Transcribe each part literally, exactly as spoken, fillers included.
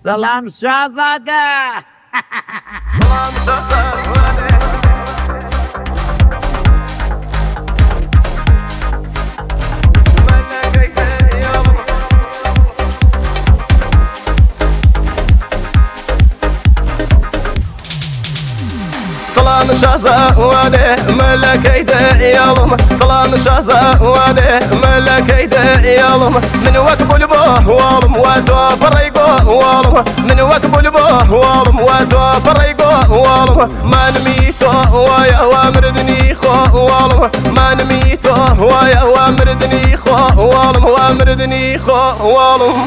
سلام شهزاده. سلام شهزاده ملكيده يالم، سلام شهزاده ملكيده يالم، من وقبل به والم واتو فريقو والم، من وقبل به والم واتو فريقو والم، ما نميتو ويا وامردني خو والم، ما نميتو ويا وامردني خو والم، وامردني خو والم.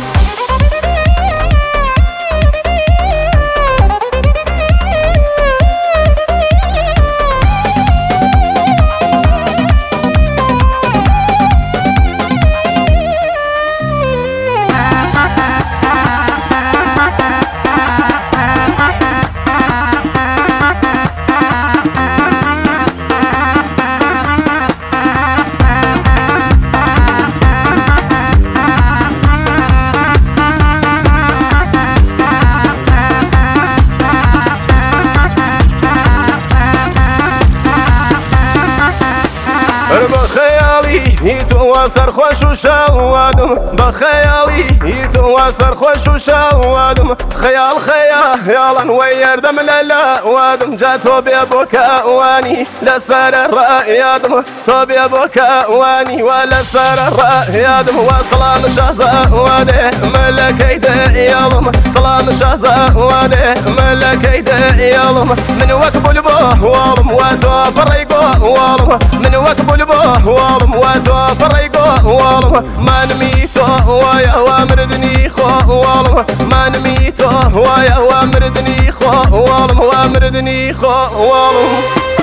بخيالي يتواصر خوش وشاوادم، بخيالي يتواصر خوش وشاوادم، خيال خيالا ويردم لا وادم، جاتو ببكاء واني لسر الرأيادم، تو ببكاء واني ولا سر الرأيادم، وسلام شهزاده ملكيده يالم، سلام شهزاده ملكيده يالم، من وقبل به والم واتو فريقو والم، من وقبل به والم واتو فريقو والم، ما نميتو ويا وامردني خو والم، ما نميتو ويا وامردني خو والم، وامردني خو والم.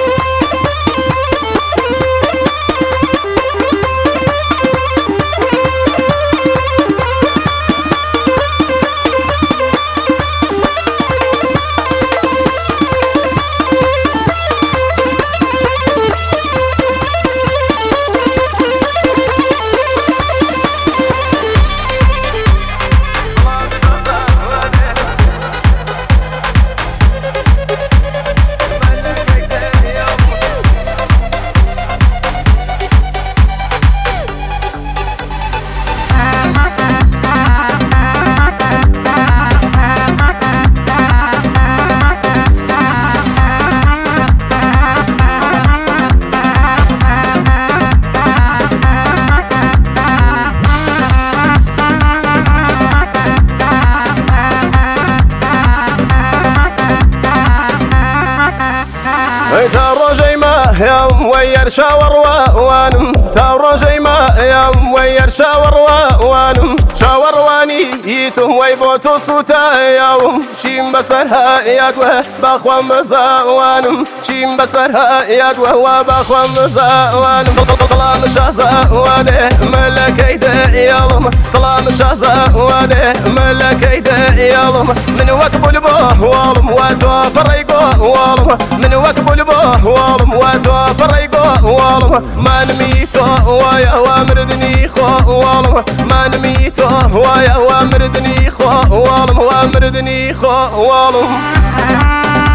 تارو جيما يا موير شاور وانم، تارو جيما يا موير شاور وانم، شاور واني يتم ويبوتو سوتا يوم، شيم بسرها يدوه باخوان مزاوانم، شيم بسرها يدوه وباخوان مزاوانم. سلام شهزاده ملكيده يالم، سلام شهزاده ملكيده يالم، من وقبل به والم واتو فريقو والم، من وقبل به والم واتو فريقو والم، ما نميتو ويا وامردني خو والم، ما نميتو ويا وامردني خو والم، وامردني خو والم.